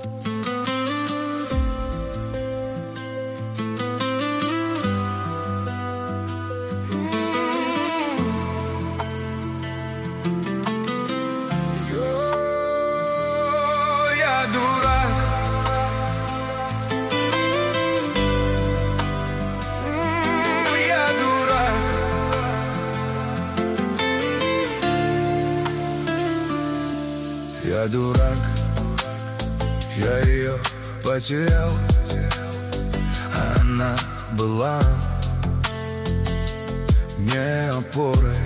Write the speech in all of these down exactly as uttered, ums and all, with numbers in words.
Я дурак, я ее потерял, а она была мне опорой.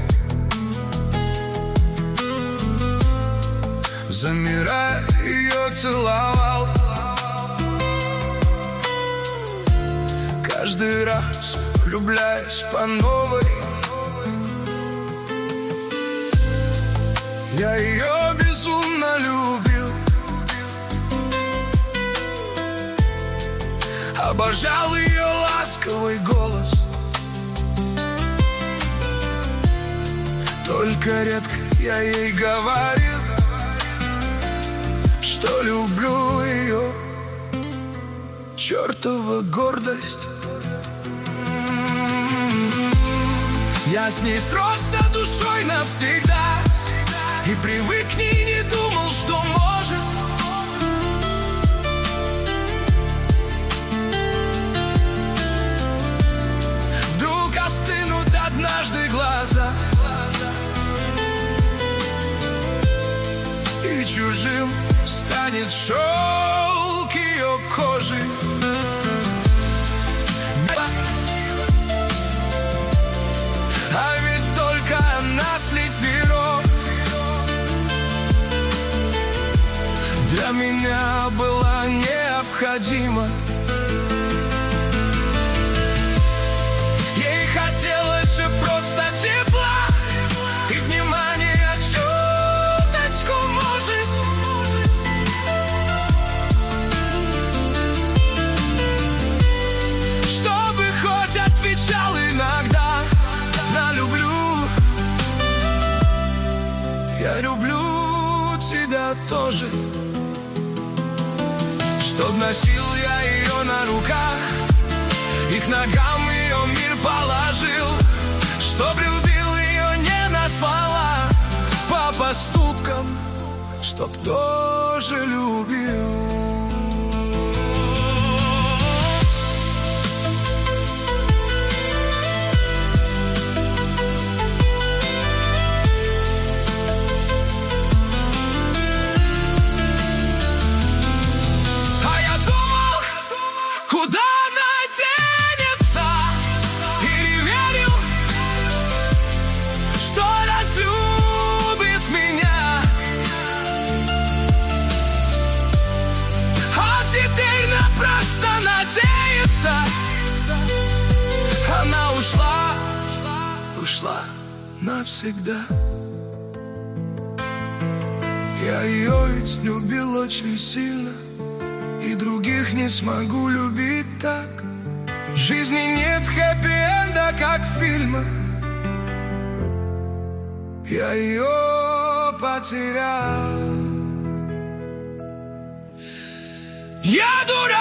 Замирая, ее целовал, каждый раз влюбляясь по новой. Я ее безумно любил, обожал ее ласковый голос. Только редко я ей говорил, что люблю ее. Чертова гордость. Я с ней сросся душой навсегда, и привык к ней, не думал, что может. Вдруг остынут однажды глаза, и чужим станет шелк ее кожи. А ведь только она слить миров для меня была необходима. Ей хотелось же просто тепла и внимания чуточку, может. Чтобы хоть отвечал иногда на люблю. Я люблю тебя тоже. Чтоб носил я ее на руках и к ногам ее мир положил. Чтоб любил ее не на слова, по поступкам, чтоб тоже любил. Куда она денется? И не верил, что разлюбит меня. А теперь напрасно надеется. Она ушла, ушла навсегда. Я ее ведь любил очень сильно, и других не смогу любить так. В жизни нет хэппи-энда, как в фильмах. Я ее потерял. Я дурак.